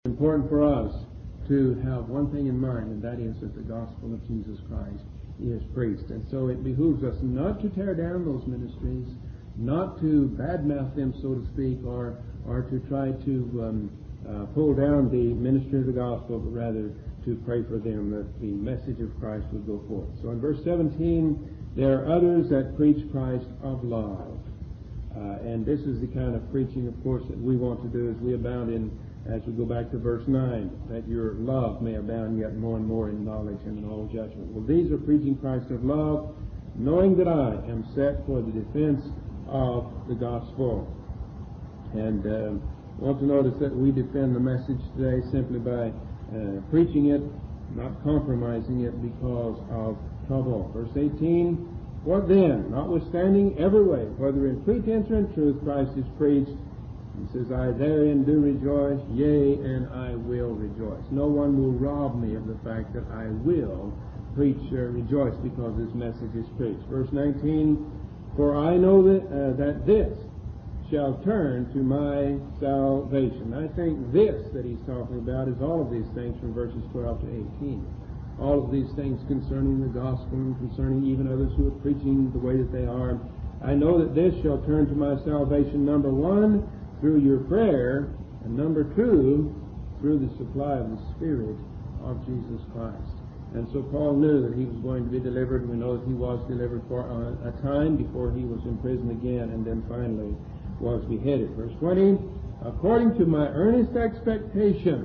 It's important for us to have one thing in mind, and that is that the gospel of Jesus Christ is preached. And so it behooves us not to tear down those ministries, not to badmouth them, so to speak, or to try to pull down the ministry of the gospel, but rather to pray for them that the message of Christ would go forth. So in verse 17, there are others that preach Christ of love. And this is the kind of preaching, of course, that we want to do as we abound in, as we go back to verse 9, that your love may abound yet more and more in knowledge and in all judgment. Well, these are preaching Christ of love, knowing that I am set for the defense of the gospel. And I want to notice that we defend the message today simply by preaching it, not compromising it because of trouble. Verse 18, what then, notwithstanding every way, whether in pretense or in truth, Christ is preached, he says, I therein do rejoice, yea, and I will rejoice. No one will rob me of the fact that I will rejoice because this message is preached. Verse 19, for I know that this shall turn to my salvation. I think this that he's talking about is all of these things from verses 12 to 18. All of these things concerning the gospel and concerning even others who are preaching the way that they are. I know that this shall turn to my salvation, number one, through your prayer, and number two, through the supply of the Spirit of Jesus Christ. And so Paul knew that he was going to be delivered. We know that he was delivered for a time before he was imprisoned again and then finally was beheaded. Verse 20, according to my earnest expectation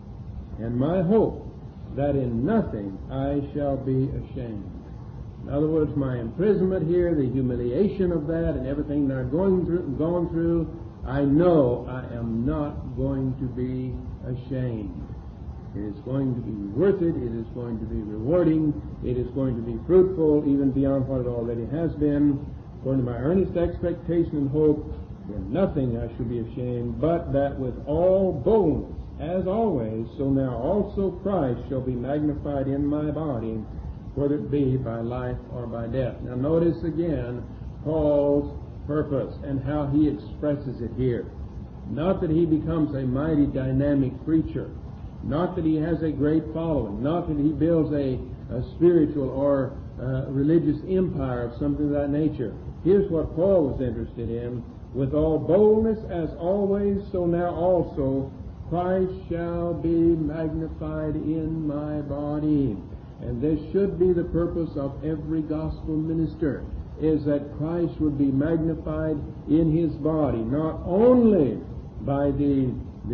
and my hope that in nothing I shall be ashamed. In other words, my imprisonment here, the humiliation of that and everything that I've gone through, I know I am not going to be ashamed. It is going to be worth it. It is going to be rewarding. It is going to be fruitful, even beyond what it already has been. According to my earnest expectation and hope, in nothing I shall be ashamed, but that with all boldness, as always, so now also Christ shall be magnified in my body, whether it be by life or by death. Now notice again Paul's purpose and how he expresses it here. Not that he becomes a mighty dynamic preacher, not that he has a great following, not that he builds a spiritual or religious empire of something of that nature. Here's what Paul was interested in. With all boldness as always, so now also Christ shall be magnified in my body. And this should be the purpose of every gospel minister, is that Christ would be magnified in his body, not only by the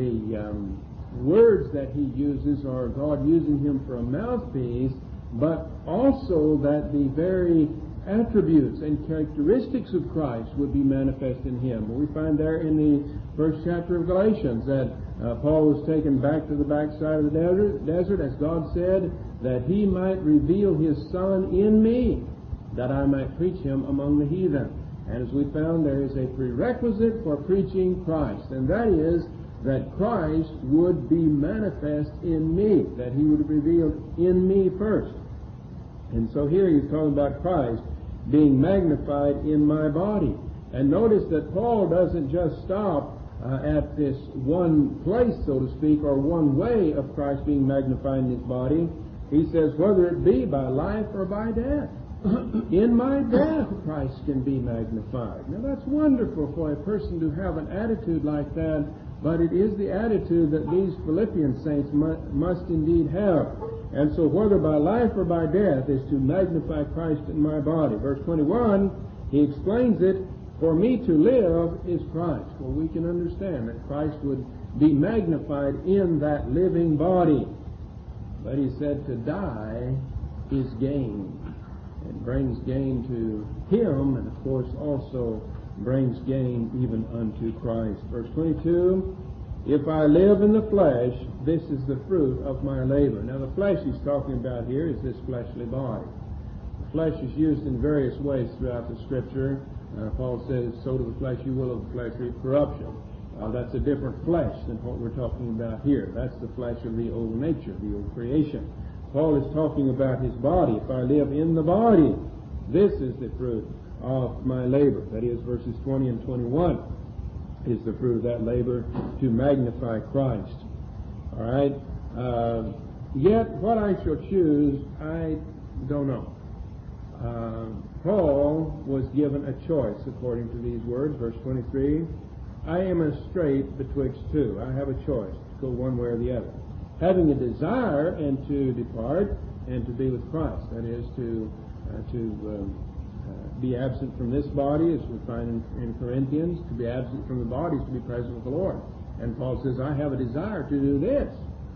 words that he uses or God using him for a mouthpiece, but also that the very attributes and characteristics of Christ would be manifest in him. We find there in the first chapter of Galatians that Paul was taken back to the backside of the desert, as God said, that he might reveal his Son in me, that I might preach him among the heathen. And as we found, there is a prerequisite for preaching Christ, and that is that Christ would be manifest in me, that he would be revealed in me first. And so here he's talking about Christ being magnified in my body. And notice that Paul doesn't just stop at this one place, so to speak, or one way of Christ being magnified in his body. He says, whether it be by life or by death. In my death, Christ can be magnified. Now that's wonderful for a person to have an attitude like that, but it is the attitude that these Philippian saints must indeed have. And so whether by life or by death is to magnify Christ in my body. Verse 21, he explains it, for me to live is Christ. Well, we can understand that Christ would be magnified in that living body. But he said to die is gain. It brings gain to him, and of course also brings gain even unto Christ. Verse 22, if I live in the flesh, this is the fruit of my labor. Now the flesh he's talking about here is this fleshly body. The flesh is used in various ways throughout the Scripture. Paul says, sow to the flesh you will of the flesh reap corruption. That's a different flesh than what we're talking about here. That's the flesh of the old nature, the old creation. Paul is talking about his body. If I live in the body, this is the fruit of my labor. That is, verses 20 and 21 is the fruit of that labor, to magnify Christ. All right? Yet what I shall choose, I don't know. Paul was given a choice according to these words, verse 23. I am in a strait betwixt two. I have a choice to go one way or the other. Having a desire and to depart and to be with Christ. That is to be absent from this body, as we find in Corinthians. To be absent from the body is to be present with the Lord. And Paul says, I have a desire to do this,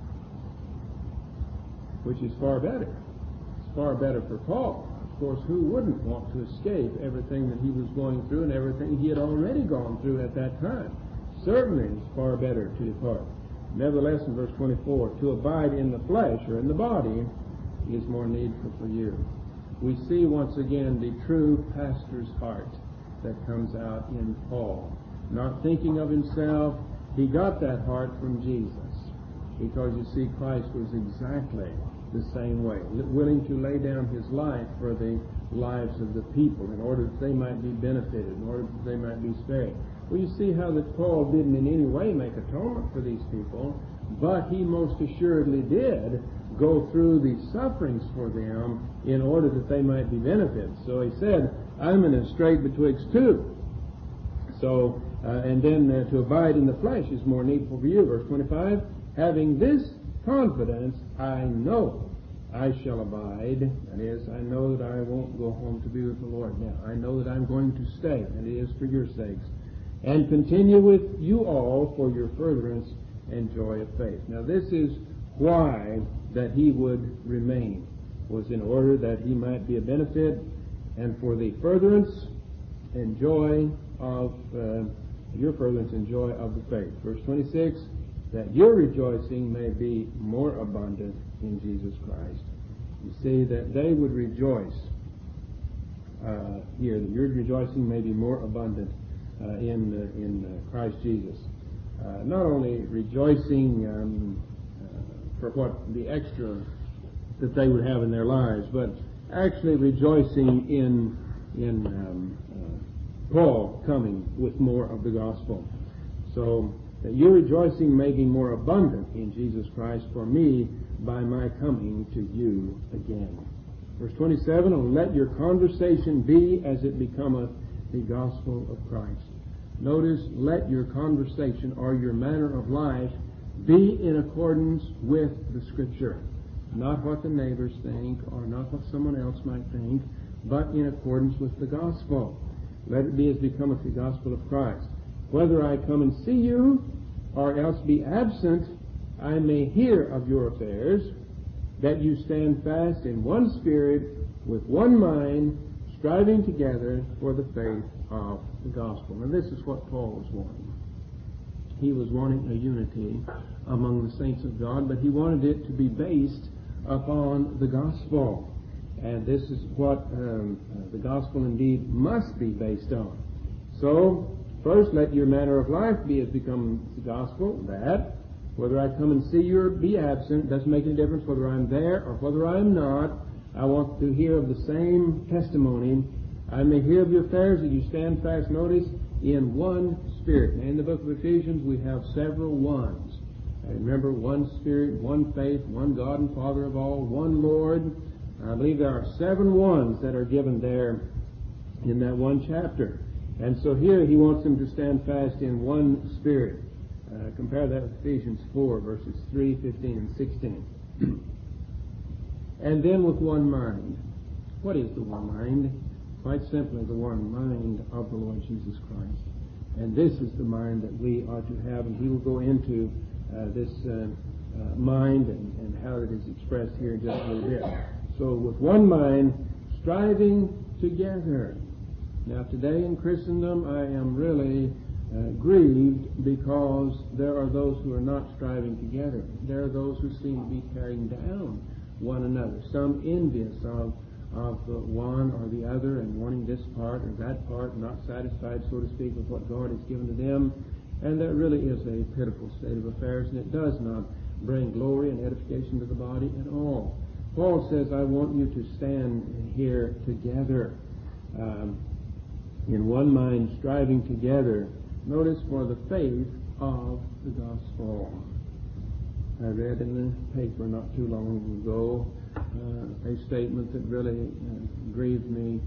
which is far better. It's far better for Paul. Of course, who wouldn't want to escape everything that he was going through and everything he had already gone through at that time? Certainly it's far better to depart. Nevertheless, in verse 24, to abide in the flesh or in the body is more needful for you. We see once again the true pastor's heart that comes out in Paul. Not thinking of himself, he got that heart from Jesus. Because you see, Christ was exactly the same way, willing to lay down his life for the lives of the people in order that they might be benefited, in order that they might be spared. Well, you see how that Paul didn't in any way make atonement for these people, but he most assuredly did go through the sufferings for them in order that they might be benefited. So he said, I'm in a strait betwixt two. So, and then to abide in the flesh is more needful for you. Verse 25, having this confidence, I know I shall abide. That is, I know that I won't go home to be with the Lord now. I know that I'm going to stay, and it is for your sakes. And continue with you all for your furtherance and joy of faith. Now this is why that he would remain, was in order that he might be a benefit and for the furtherance and joy of your furtherance and joy of the faith. Verse 26, that your rejoicing may be more abundant in Jesus Christ. You see that they would rejoice here, that your rejoicing may be more abundant in Christ Jesus. Not only rejoicing for what the extra that they would have in their lives, but actually rejoicing in Paul coming with more of the gospel. So that your rejoicing may be more abundant in Jesus Christ for me by my coming to you again. Verse 27, and let your conversation be as it becometh the gospel of Christ. Notice, let your conversation or your manner of life be in accordance with the Scripture. Not what the neighbors think or not what someone else might think, but in accordance with the gospel. Let it be as becometh the gospel of Christ. Whether I come and see you or else be absent, I may hear of your affairs, that you stand fast in one spirit, with one mind, striving together for the faith of the gospel. And this is what Paul was wanting. He was wanting a unity among the saints of God, but he wanted it to be based upon the gospel. And this is what the gospel indeed must be based on. So, first, let your manner of life be as becomes the gospel, that whether I come and see you or be absent, doesn't make any difference whether I'm there or whether I'm not. I want to hear of the same testimony. I may hear of your affairs, that you stand fast, notice, in one spirit. Now, in the book of Ephesians, we have several ones. Remember, one Spirit, one faith, one God and Father of all, one Lord. I believe there are 7 ones that are given there in that one chapter. And so here he wants them to stand fast in one Spirit. Compare that with Ephesians 4, verses 3, 15, and 16. And then with one mind. What is the one mind? Quite simply, the one mind of the Lord Jesus Christ. And this is the mind that we are to have, and he will go into this mind and how it is expressed here in just a little bit. So with one mind, striving together. Now today in Christendom, I am really grieved because there are those who are not striving together. There are those who seem to be tearing down one another. Some envious of one or the other and wanting this part or that part, not satisfied, so to speak, with what God has given to them. And that really is a pitiful state of affairs, and it does not bring glory and edification to the body at all. Paul says, I want you to stand here together, in one mind, striving together. Notice, for the faith of the gospel. I read in the paper not too long ago a statement that really grieved me,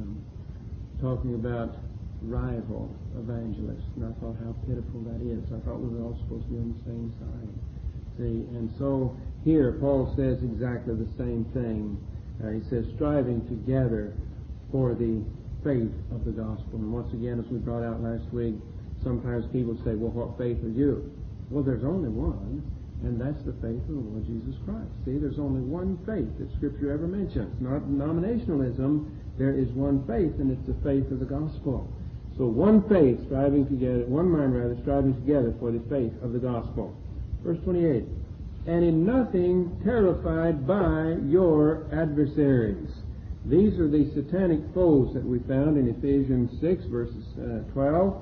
talking about rival evangelists, and I thought how pitiful that is. I thought we were all supposed to be on the same side. See, and so here Paul says exactly the same thing. He says, striving together for the faith of the gospel. And once again, as we brought out last week, sometimes people say, well, what faith are you? Well, there's only one, and that's the faith of the Lord Jesus Christ. See, there's only one faith that Scripture ever mentions. Not denominationalism. There is one faith, and it's the faith of the gospel. So one faith, striving together, one mind rather, striving together for the faith of the gospel. Verse 28, and in nothing terrified by your adversaries. These are the satanic foes that we found in Ephesians 6, verses 12.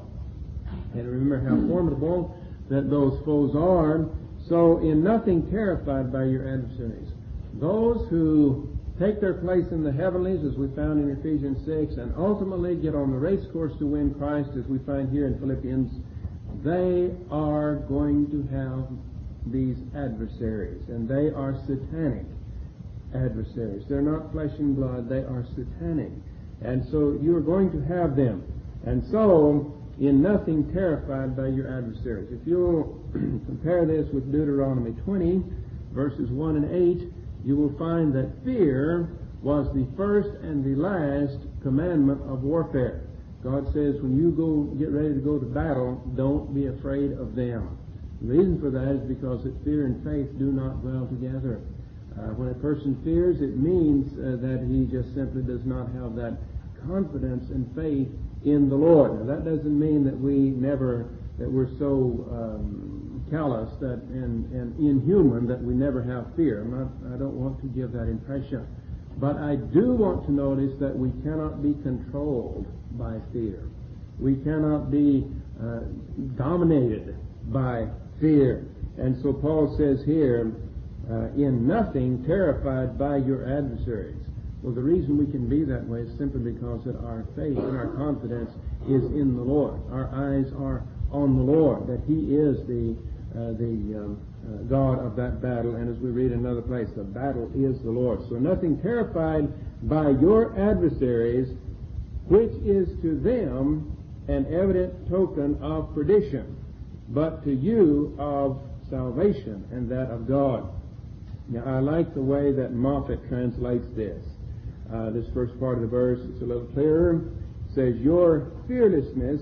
And remember how formidable that those foes are. So in nothing terrified by your adversaries. Those who take their place in the heavenlies, as we found in Ephesians 6, and ultimately get on the race course to win Christ, as we find here in Philippians, they are going to have these adversaries, and they are satanic adversaries. They're not flesh and blood, they are satanic. And so you are going to have them. And so, in nothing terrified by your adversaries. If you'll compare this with Deuteronomy 20, verses 1 and 8, you will find that fear was the first and the last commandment of warfare. God says, when you get ready to go to battle, don't be afraid of them. The reason for that is because that fear and faith do not dwell together. When a person fears, it means that he just simply does not have that confidence and faith in the Lord. Now, that doesn't mean that we're so callous and inhuman that we never have fear. I don't want to give that impression. But I do want to notice that we cannot be controlled by fear. We cannot be dominated by fear. And so Paul says here, in nothing terrified by your adversaries. Well, the reason we can be that way is simply because that our faith and our confidence is in the Lord. Our eyes are on the Lord, that He is the God of that battle. And as we read in another place, the battle is the Lord. So nothing terrified by your adversaries, which is to them an evident token of perdition, but to you of salvation, and that of God. Now, I like the way that Moffat translates this. This first part of the verse, it's a little clearer. It says, your fearlessness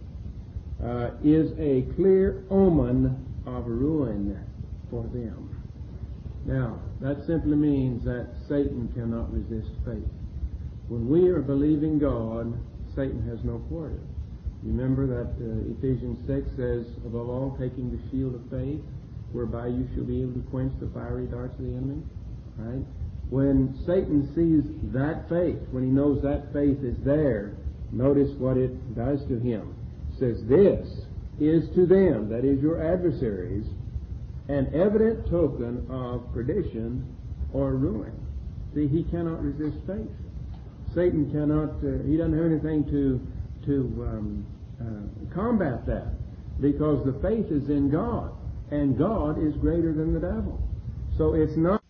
is a clear omen of ruin for them. Now, that simply means that Satan cannot resist faith. When we are believing God, Satan has no quarter. Remember that Ephesians 6 says, above all, taking the shield of faith, whereby you shall be able to quench the fiery darts of the enemy. Right? When Satan sees that faith, when he knows that faith is there, notice what it does to him. It says, this is to them, that is your adversaries, an evident token of perdition or ruin. See, he cannot resist faith. Satan cannot, he doesn't have anything to combat that, because the faith is in God, and God is greater than the devil. So it's not.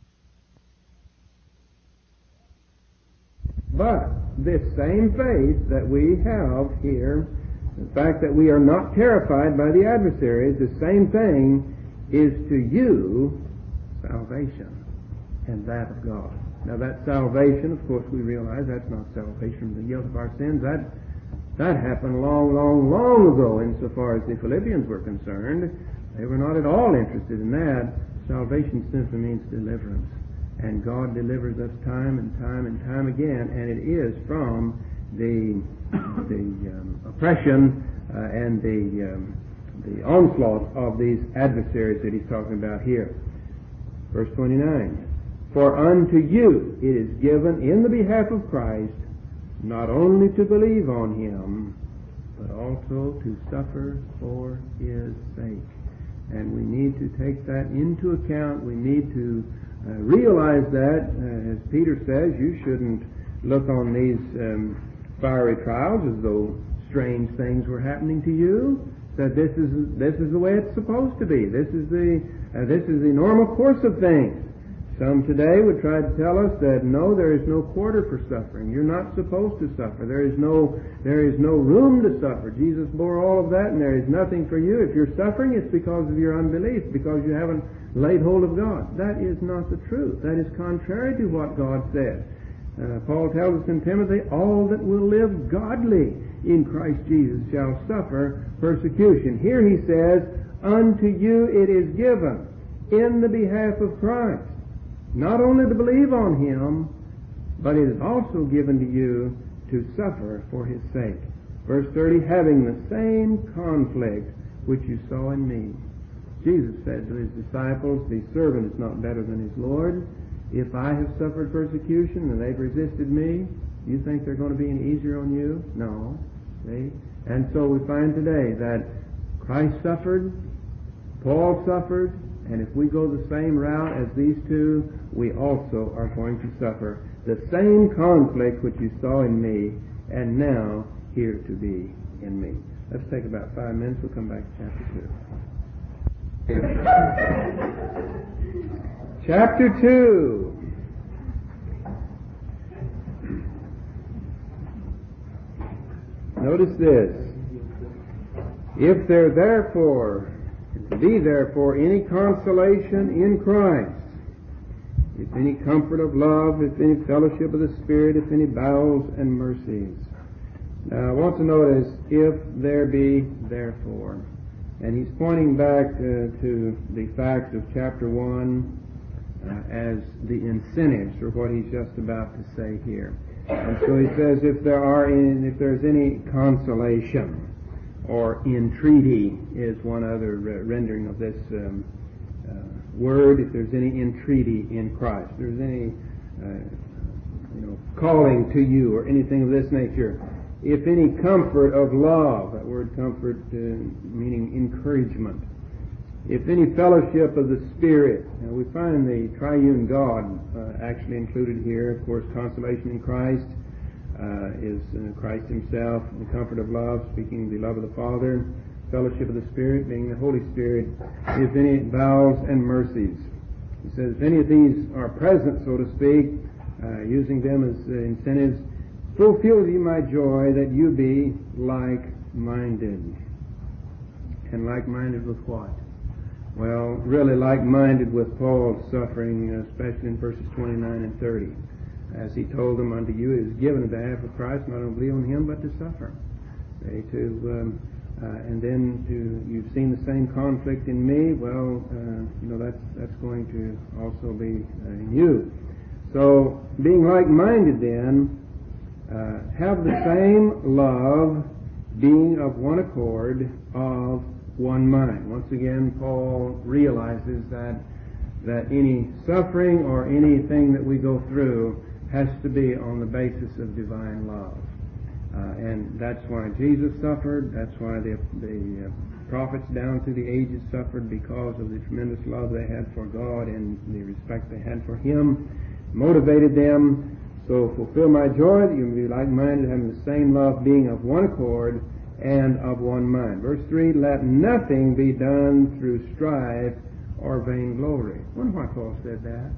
But this same faith that we have here, the fact that we are not terrified by the adversaries, the same thing is to you salvation, and that of God. Now that salvation, of course, we realize that's not salvation from the guilt of our sins. That happened long, long, long ago insofar as the Philippians were concerned. They were not at all interested in that. Salvation simply means deliverance. And God delivers us time and time and time again, and it is from the oppression and the onslaught of these adversaries that he's talking about here. Verse 29. For unto you it is given in the behalf of Christ not only to believe on Him, but also to suffer for His sake. And we need to take that into account. We need to realize that, as Peter says, you shouldn't look on these fiery trials as though strange things were happening to you. That this is the way it's supposed to be. This is the This is the normal course of things. Some today would try to tell us that no, there is no quarter for suffering. You're not supposed to suffer. There is no room to suffer. Jesus bore all of that, and there is nothing for you. If you're suffering, it's because of your unbelief, because you haven't laid hold of God. That is not the truth. That is contrary to what God said. Paul tells us in Timothy, all that will live godly in Christ Jesus shall suffer persecution. Here he says, unto you it is given in the behalf of Christ, not only to believe on Him, but it is also given to you to suffer for His sake. Verse 30, having the same conflict which you saw in me. Jesus said to His disciples, the servant is not better than his Lord. If I have suffered persecution and they've resisted me, you think they're going to be any easier on you? No. See? And so we find today that Christ suffered, Paul suffered, and if we go the same route as these two, we also are going to suffer the same conflict which you saw in me, and now here to be in me. Let's take about 5 minutes. We'll come back to chapter 2. Chapter 2. Notice this. If there be therefore any consolation in Christ, if any comfort of love, if any fellowship of the Spirit, if any bowels and mercies. Now I want to notice, if there be therefore. And he's pointing back to the fact of chapter 1 as the incentives for what he's just about to say here. And so he says, if there's any consolation, or entreaty is one other rendering of this word. If there's any entreaty in Christ, if there's any calling to you or anything of this nature. If any comfort of love, that word comfort meaning encouragement. If any fellowship of the Spirit. Now we find the triune God actually included here. Of course, consolation in Christ is Christ Himself, the comfort of love, speaking the love of the Father, fellowship of the Spirit, being the Holy Spirit, if any bowels and mercies. He says, if any of these are present, so to speak, using them as incentives, fulfill ye my joy that you be like-minded. And like-minded with what? Well, really like-minded with Paul's suffering, especially in verses 29 and 30. As he told them, unto you it is given in behalf of Christ, not only to believe on Him, but to suffer. And then you've seen the same conflict in me. Well, that's going to also be in you. So, being like-minded then, have the same love, being of one accord, of one mind. Once again, Paul realizes that any suffering or anything that we go through has to be on the basis of divine love. And that's why Jesus suffered. That's why the prophets down through the ages suffered, because of the tremendous love they had for God and the respect they had for Him. Motivated them. So fulfill my joy that you may be like-minded, having the same love, being of one accord and of one mind. Verse 3, let nothing be done through strife or vainglory. I wonder why Paul said that.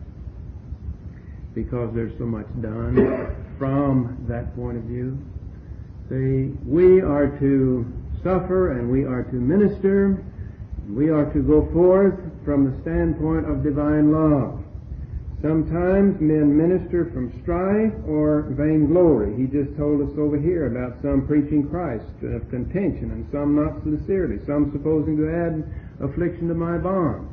Because there's so much done from that point of view. See, we are to suffer and we are to minister. We are to go forth from the standpoint of divine love. Sometimes men minister from strife or vainglory. He just told us over here about some preaching Christ of contention and some not sincerely, some supposing to add affliction to my bonds.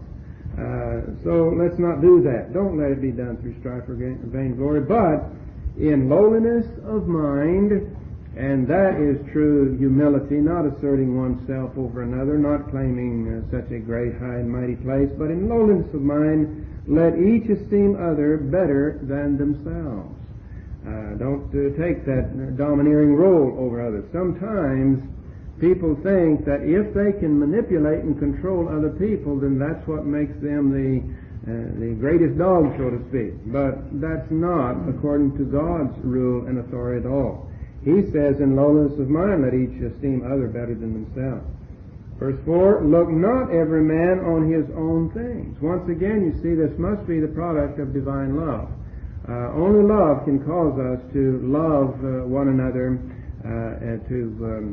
So let's not do that. Don't let it be done through strife or vainglory, but in lowliness of mind, and that is true humility, not asserting oneself over another, not claiming such a great, high, and mighty place, but in lowliness of mind, let each esteem other better than themselves. Don't take that domineering role over others. Sometimes people think that if they can manipulate and control other people, then that's what makes them the greatest dog, so to speak. But that's not according to God's rule and authority at all. He says, in lowliness of mind, let each esteem other better than themselves. Verse 4, look not every man on his own things. Once again, you see, this must be the product of divine love. Only love can cause us to love one another, and to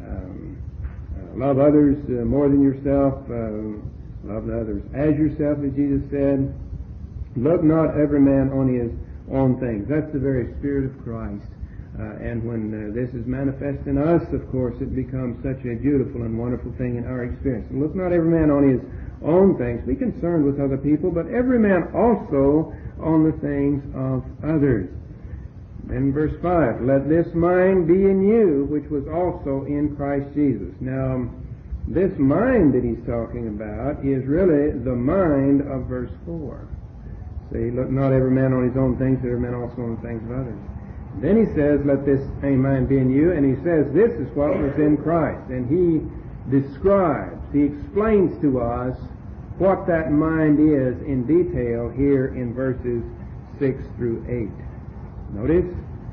love others more than yourself, love others as yourself, as Jesus said. Look not every man on his own things. That's the very Spirit of Christ. And when this is manifest in us, of course, it becomes such a beautiful and wonderful thing in our experience. And look not every man on his own things. Be concerned with other people, but every man also on the things of others. In verse 5, let this mind be in you, which was also in Christ Jesus. Now, this mind that he's talking about is really the mind of verse 4. See, look not every man on his own things, but every man also on the things of others. Then he says, let this same mind be in you, and he says this is what was in Christ. And he describes, he explains to us what that mind is in detail here in verses 6 through 8. Notice,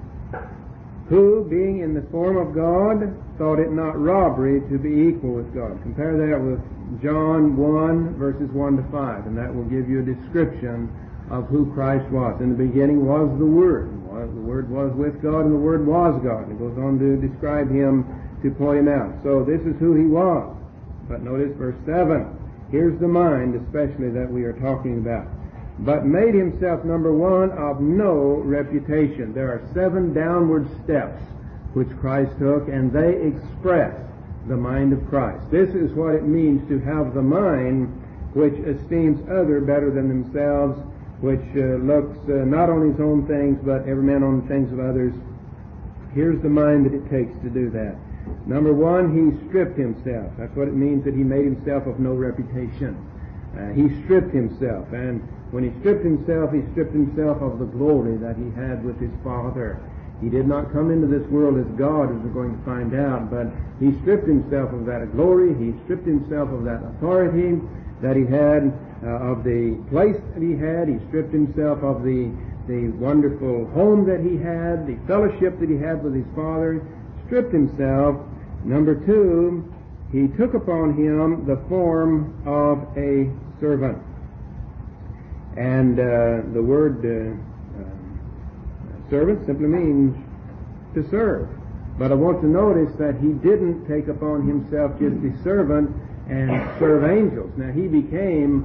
who, being in the form of God, thought it not robbery to be equal with God. Compare that with John 1, verses 1 to 5, and that will give you a description of who Christ was. In the beginning was the Word. The Word was with God, and the Word was God. And it goes on to describe Him, to point Him out. So this is who He was. But notice verse 7. Here's the mind, especially, that we are talking about. But made Himself, number one, of no reputation. There are 7 downward steps which Christ took, and they express the mind of Christ. This is what it means to have the mind which esteems other better than themselves, which looks not on his own things, but every man on the things of others. Here's the mind that it takes to do that. Number one, he stripped himself. That's what it means that he made himself of no reputation. He stripped himself, and when he stripped himself of the glory that he had with his Father. He did not come into this world as God, as we're going to find out, but he stripped himself of that glory. He stripped himself of that authority that he had, of the place that he had. He stripped himself of the wonderful home that he had, the fellowship that he had with his Father. Stripped himself. Number 2, he took upon him the form of a servant. And the word servant simply means to serve. But I want to notice that he didn't take upon himself just a servant and serve angels. Now he became,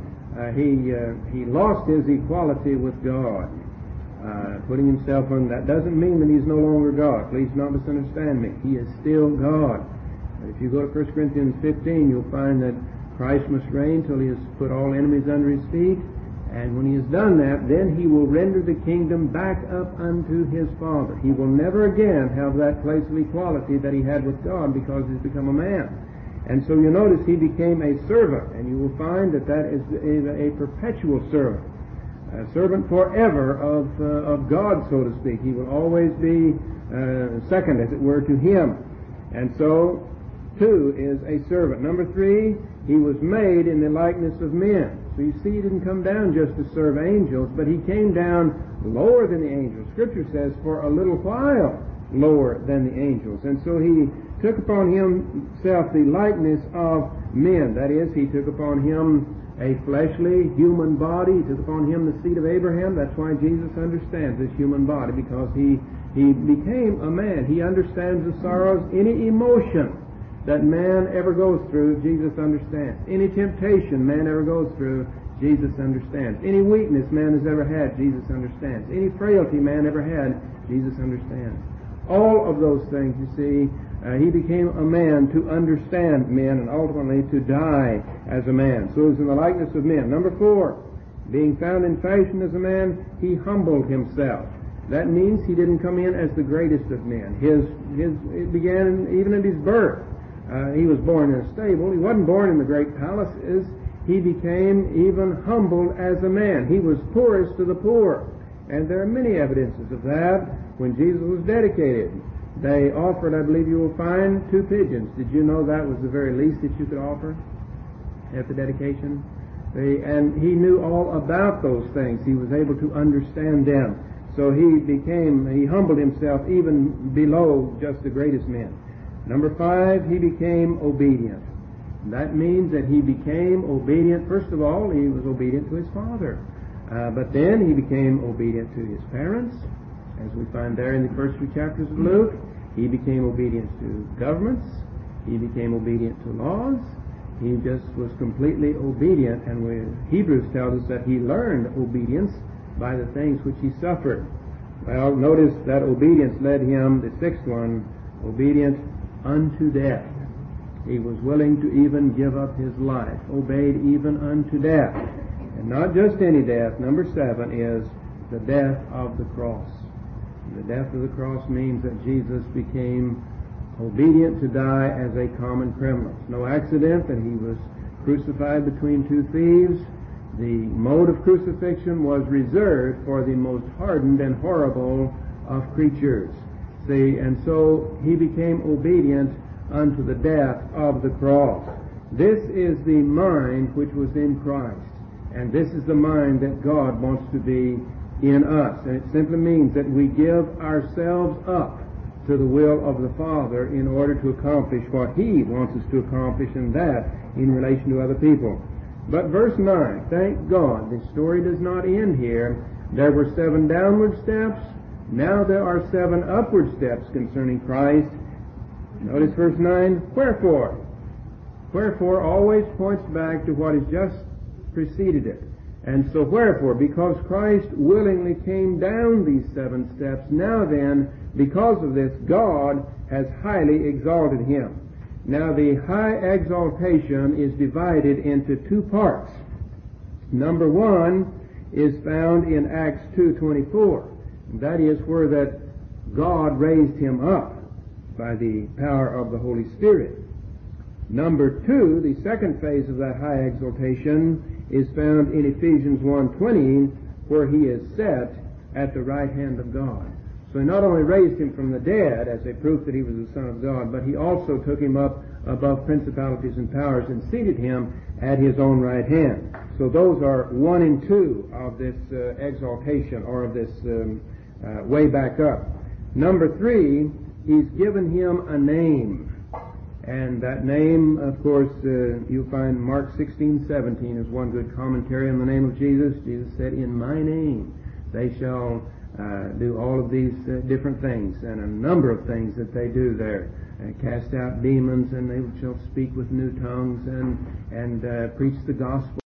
he lost his equality with God. Putting himself on, that doesn't mean that he's no longer God. Please not misunderstand me. He is still God. But if you go to 1 Corinthians 15, you'll find that Christ must reign till he has put all enemies under his feet. And when he has done that, then he will render the kingdom back up unto his Father. He will never again have that place of equality that he had with God, because he's become a man. And so you notice he became a servant, and you will find that that is a perpetual servant. A servant forever of God, so to speak. He will always be second, as it were, to him. And so, 2 is a servant. Number 3, he was made in the likeness of men. So you see, he didn't come down just to serve angels, but he came down lower than the angels. Scripture says, for a little while lower than the angels. And so he took upon himself the likeness of men. That is, he took upon him a fleshly human body. He took upon him the seed of Abraham. That's why Jesus understands this human body, because he became a man. He understands the sorrows, any emotion that man ever goes through, Jesus understands. Any temptation man ever goes through, Jesus understands. Any weakness man has ever had, Jesus understands. Any frailty man ever had, Jesus understands. All of those things, you see, he became a man to understand men, and ultimately to die as a man. So he was in the likeness of men. Number 4, being found in fashion as a man, he humbled himself. That means he didn't come in as the greatest of men. It began even at his birth. He was born in a stable. He wasn't born in the great palaces. He became even humbled as a man. He was poorest to the poor. And there are many evidences of that. When Jesus was dedicated, they offered, I believe you will find, 2 pigeons. Did you know that was the very least that you could offer at the dedication? And he knew all about those things. He was able to understand them. So he humbled himself even below just the greatest men. Number 5, he became obedient. That means that he became obedient. First of all, he was obedient to his father. But then he became obedient to his parents, as we find there in the first 2 chapters of Luke. He became obedient to governments. He became obedient to laws. He just was completely obedient, and Hebrews tells us that he learned obedience by the things which he suffered. Well, notice that obedience led him, the sixth one, obedient unto death. He was willing to even give up his life, obeyed even unto death. And not just any death. Number 7 is the death of the cross. The death of the cross means that Jesus became obedient to die as a common criminal. It's no accident that he was crucified between 2 thieves. The mode of crucifixion was reserved for the most hardened and horrible of creatures. See, and so he became obedient unto the death of the cross. This is the mind which was in Christ, and this is the mind that God wants to be in us. And it simply means that we give ourselves up to the will of the Father in order to accomplish what He wants us to accomplish, and that in relation to other people. But verse 9, thank God, the story does not end here. There were 7 downward steps. Now there are 7 upward steps concerning Christ. Notice verse 9, wherefore? Wherefore always points back to what has just preceded it. And so wherefore? Because Christ willingly came down these 7 steps, now then, because of this, God has highly exalted him. Now the high exaltation is divided into 2 parts. Number 1 is found in Acts 2:24. That is where that God raised him up by the power of the Holy Spirit. Number 2, the second phase of that high exaltation, is found in Ephesians 1:20, where he is set at the right hand of God. So he not only raised him from the dead as a proof that he was the Son of God, but he also took him up above principalities and powers and seated him at his own right hand. So those are 1 and 2 of this exaltation, or of this way back up. Number 3, he's given him a name. And that name, of course, you'll find Mark 16:17 is one good commentary on the name of Jesus. Jesus said, in my name they shall do all of these different things, and a number of things that they do there. Cast out demons, and they shall speak with new tongues, and preach the gospel.